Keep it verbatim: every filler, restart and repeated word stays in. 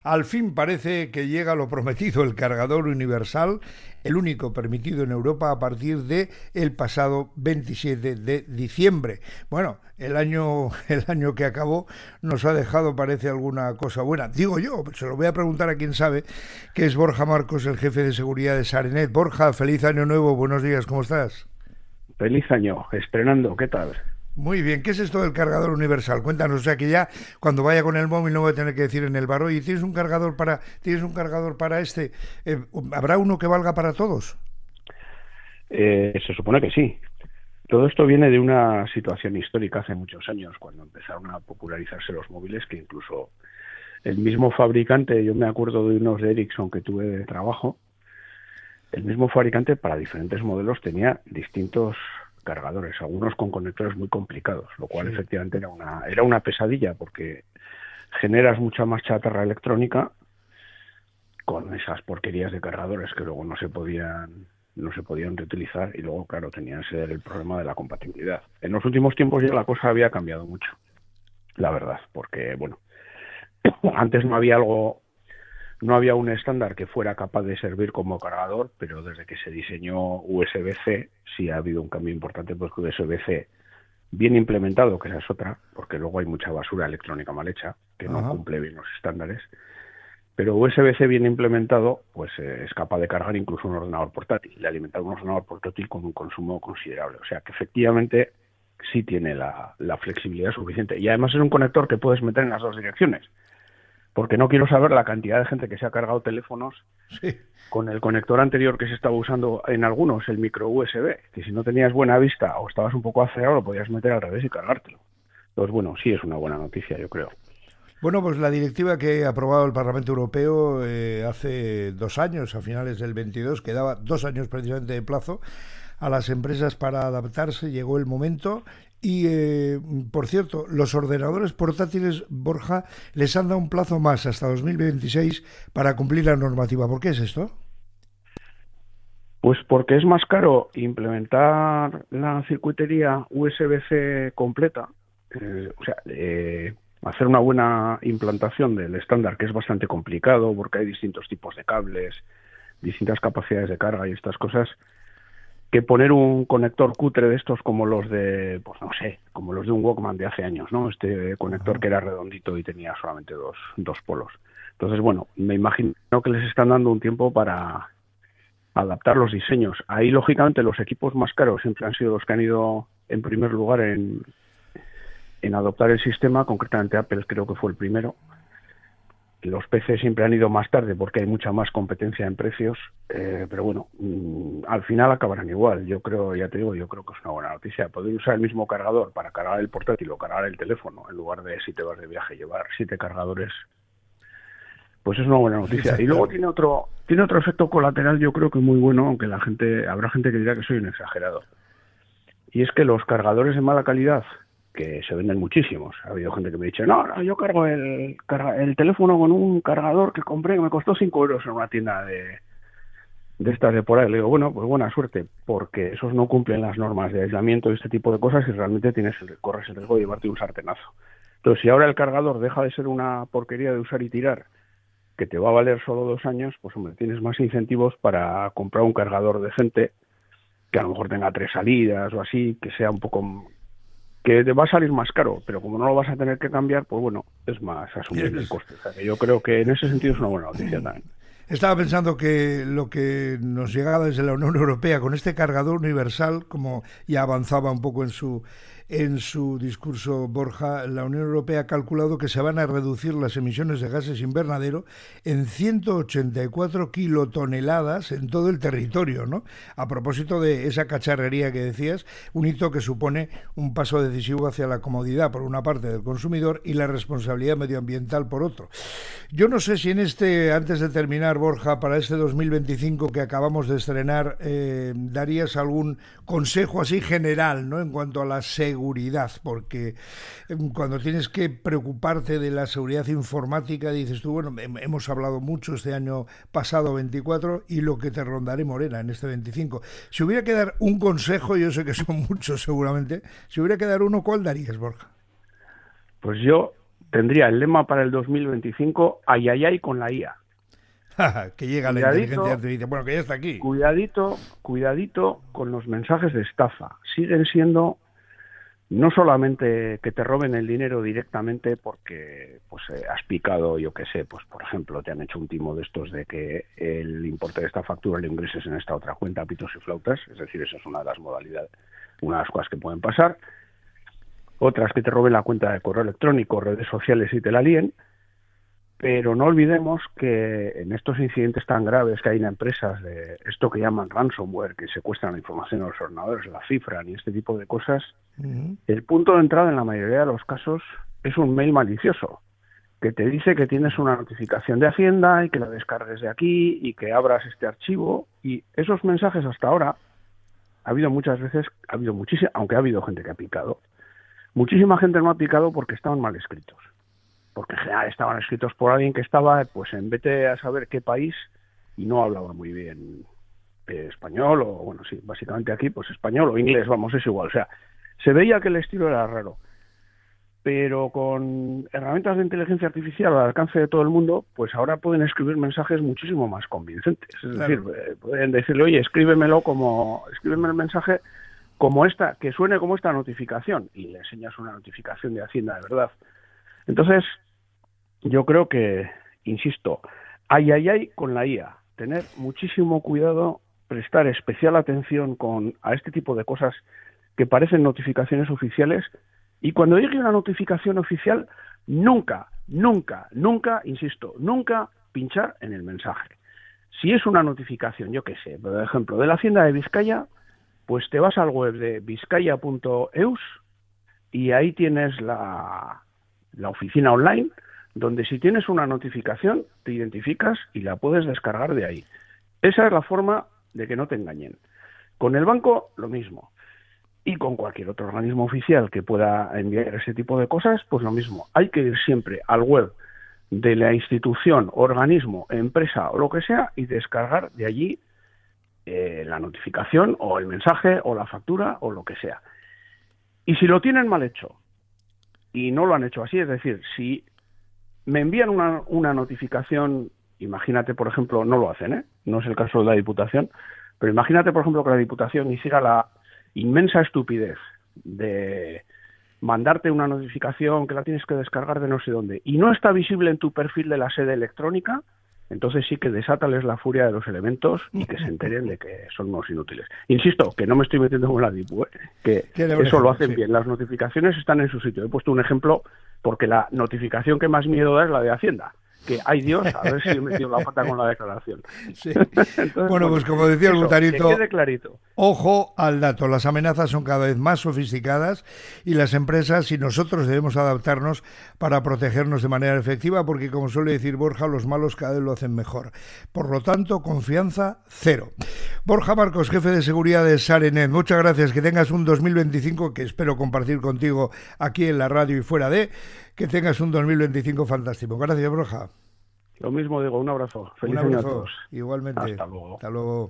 Al fin parece que llega lo prometido, el cargador universal, el único permitido en Europa a partir de el pasado veintisiete de diciembre. Bueno, el año, el año que acabó nos ha dejado, parece, alguna cosa buena. Digo yo, se lo voy a preguntar a quien sabe, que es Borja Marcos, el jefe de seguridad de Sarenet. Borja, feliz año nuevo, buenos días, ¿cómo estás? Feliz año, estrenando, ¿qué tal? Muy bien, ¿qué es esto del cargador universal? Cuéntanos, o sea que ya cuando vaya con el móvil no voy a tener que decir en el bar, oye, ¿tienes un cargador para, ¿tienes un cargador para este? Eh, ¿Habrá uno que valga para todos? Eh, se supone que sí. Todo esto viene de una situación histórica hace muchos años, cuando empezaron a popularizarse los móviles, que incluso el mismo fabricante, yo me acuerdo de unos de Ericsson que tuve de trabajo, el mismo fabricante para diferentes modelos tenía distintos cargadores, algunos con conectores muy complicados, lo cual Sí. efectivamente era una, era una pesadilla porque generas mucha más chatarra electrónica con esas porquerías de cargadores que luego no se podían no se podían reutilizar y luego claro tenía ese el problema de la compatibilidad. En los últimos tiempos ya la cosa había cambiado mucho, la verdad, porque bueno, antes no había algo no había un estándar que fuera capaz de servir como cargador, pero desde que se diseñó U S B-C sí ha habido un cambio importante, porque U S B-C bien implementado, que esa es otra, porque luego hay mucha basura electrónica mal hecha que no Ajá. cumple bien los estándares. Pero U S B-C bien implementado, pues eh, es capaz de cargar incluso un ordenador portátil, de alimentar un ordenador portátil con un consumo considerable. O sea que efectivamente sí tiene la, la flexibilidad suficiente. Y además es un conector que puedes meter en las dos direcciones. Porque no quiero saber la cantidad de gente que se ha cargado teléfonos Sí. con el conector anterior que se estaba usando en algunos, el micro U S B, que si no tenías buena vista o estabas un poco acelerado lo podías meter al revés y cargártelo. Entonces, bueno, sí es una buena noticia, yo creo. Bueno, pues la directiva que ha aprobado el Parlamento Europeo eh, hace dos años, a finales del veintidós, que daba dos años precisamente de plazo a las empresas para adaptarse, llegó el momento. Y, eh, por cierto, los ordenadores portátiles, Borja, les han dado un plazo más hasta dos mil veintiséis para cumplir la normativa. ¿Por qué es esto? Pues porque es más caro implementar la circuitería U S B-C completa, eh, o sea, eh, hacer una buena implantación del estándar, que es bastante complicado porque hay distintos tipos de cables, distintas capacidades de carga y estas cosas, que poner un conector cutre de estos como los de, pues no sé, como los de un Walkman de hace años, ¿no? Este conector Ajá. que era redondito y tenía solamente dos, dos polos. Entonces, bueno, me imagino que les están dando un tiempo para adaptar los diseños. Ahí, lógicamente, los equipos más caros siempre han sido los que han ido en primer lugar en, en adoptar el sistema, concretamente Apple creo que fue el primero. Los P C siempre han ido más tarde porque hay mucha más competencia en precios, eh, pero bueno, mmm, al final acabarán igual. Yo creo, ya te digo, yo creo que es una buena noticia. Poder usar el mismo cargador para cargar el portátil o cargar el teléfono, en lugar de, si te vas de viaje, llevar siete cargadores, pues es una buena noticia. Está Y luego claro. tiene otro, tiene otro efecto colateral, yo creo que muy bueno, aunque la gente, habrá gente que dirá que soy un exagerado. Y es que los cargadores de mala calidad, que se venden muchísimos, ha habido gente que me ha dicho, no, no, yo cargo el, carga, el teléfono con un cargador que compré que me costó cinco euros en una tienda de, de estas de por ahí. Le digo, bueno, pues buena suerte, porque esos no cumplen las normas de aislamiento y este tipo de cosas y realmente tienes el, corres el riesgo de llevarte un sartenazo. Entonces, si ahora el cargador deja de ser una porquería de usar y tirar, que te va a valer solo dos años, pues hombre, tienes más incentivos para comprar un cargador decente que a lo mejor tenga tres salidas o así, que sea un poco, que te va a salir más caro, pero como no lo vas a tener que cambiar, pues bueno, es más asumible el Tienes, coste. O sea, que yo creo que en ese sentido es una buena noticia también. Estaba pensando que lo que nos llegaba desde la Unión Europea con este cargador universal, como ya avanzaba un poco en su en su discurso Borja, la Unión Europea ha calculado que se van a reducir las emisiones de gases invernadero en ciento ochenta y cuatro kilotoneladas en todo el territorio, ¿no? A propósito de esa cacharrería que decías, un hito que supone un paso decisivo hacia la comodidad por una parte del consumidor y la responsabilidad medioambiental por otro. Yo no sé si en este, antes de terminar, Borja, para este dos mil veinticinco que acabamos de estrenar, eh, darías algún consejo así general, ¿no? En cuanto a la seguridad, porque eh, cuando tienes que preocuparte de la seguridad informática, dices tú, bueno, hemos hablado mucho este año pasado veinticuatro y lo que te rondaré morena en este veinticinco. Si hubiera que dar un consejo, yo sé que son muchos seguramente, si hubiera que dar uno, ¿cuál darías, Borja? Pues yo tendría el lema para el dos mil veinticinco, ay, ay, ay, con la I A. Que llega Cuidadito, la inteligencia artificial. Bueno, que ya está aquí. Cuidadito, cuidadito con los mensajes de estafa. Siguen siendo no solamente que te roben el dinero directamente porque pues eh, has picado, yo qué sé, pues por ejemplo te han hecho un timo de estos de que el importe de esta factura lo ingreses en esta otra cuenta, pitos y flautas, es decir, esa es una de las modalidades, una de las cosas que pueden pasar. Otras que te roben la cuenta de correo electrónico, redes sociales y te la líen. Pero no olvidemos que en estos incidentes tan graves que hay en empresas de esto que llaman ransomware, que secuestran la información de los ordenadores, la cifran y este tipo de cosas, uh-huh. El punto de entrada en la mayoría de los casos es un mail malicioso que te dice que tienes una notificación de Hacienda y que la descargues de aquí y que abras este archivo. Y esos mensajes hasta ahora ha habido muchas veces, ha habido muchísima, aunque ha habido gente que ha picado, muchísima gente no ha picado porque estaban mal escritos. Porque en general estaban escritos por alguien que estaba, pues en vete a saber qué país, y no hablaba muy bien eh, español, o bueno, sí, básicamente aquí, pues español o inglés, vamos, es igual. O sea, se veía que el estilo era raro. Pero con herramientas de inteligencia artificial al alcance de todo el mundo, pues ahora pueden escribir mensajes muchísimo más convincentes. Es claro. decir, eh, pueden decirle, oye, escríbemelo como, escríbeme el mensaje como esta, que suene como esta notificación, y le enseñas una notificación de Hacienda de verdad. Entonces, yo creo que, insisto, ay, ay, ay con la I A. Tener muchísimo cuidado, prestar especial atención con a este tipo de cosas que parecen notificaciones oficiales. Y cuando llegue una notificación oficial, nunca, nunca, nunca, insisto, nunca pinchar en el mensaje. Si es una notificación, yo qué sé, por ejemplo, de la Hacienda de Vizcaya, pues te vas al web de vizcaya punto eus y ahí tienes la... la oficina online, donde si tienes una notificación, te identificas y la puedes descargar de ahí. Esa es la forma de que no te engañen. Con el banco, lo mismo. Y con cualquier otro organismo oficial que pueda enviar ese tipo de cosas, pues lo mismo. Hay que ir siempre al web de la institución, organismo, empresa o lo que sea y descargar de allí eh, la notificación o el mensaje o la factura o lo que sea. Y si lo tienen mal hecho, y no lo han hecho así, es decir, si me envían una, una notificación, imagínate, por ejemplo, no lo hacen, ¿eh? No es el caso de la Diputación, pero imagínate, por ejemplo, que la Diputación hiciera la inmensa estupidez de mandarte una notificación que la tienes que descargar de no sé dónde, y no está visible en tu perfil de la sede electrónica, entonces sí que desátales la furia de los elementos y que se enteren de que son unos inútiles. Insisto, que no me estoy metiendo con la DIPU, ¿eh? que eso lo hacen sí. bien. Las notificaciones están en su sitio. He puesto un ejemplo porque la notificación que más miedo da es la de Hacienda. Que, ay Dios, a ver si he metido la pata con la declaración. Sí. Entonces, bueno, pues como decía el Lutarito, que quede clarito. Ojo al dato, las amenazas son cada vez más sofisticadas y las empresas y nosotros debemos adaptarnos para protegernos de manera efectiva porque, como suele decir Borja, los malos cada vez lo hacen mejor. Por lo tanto, confianza cero. Borja Marcos, jefe de seguridad de Sarenet, muchas gracias, que tengas un dos mil veinticinco que espero compartir contigo aquí en la radio y fuera de, que tengas un dos mil veinticinco fantástico. Gracias, Borja. Lo mismo digo, un abrazo. Feliz un abrazo, año a todos. Igualmente. Hasta luego. Hasta luego.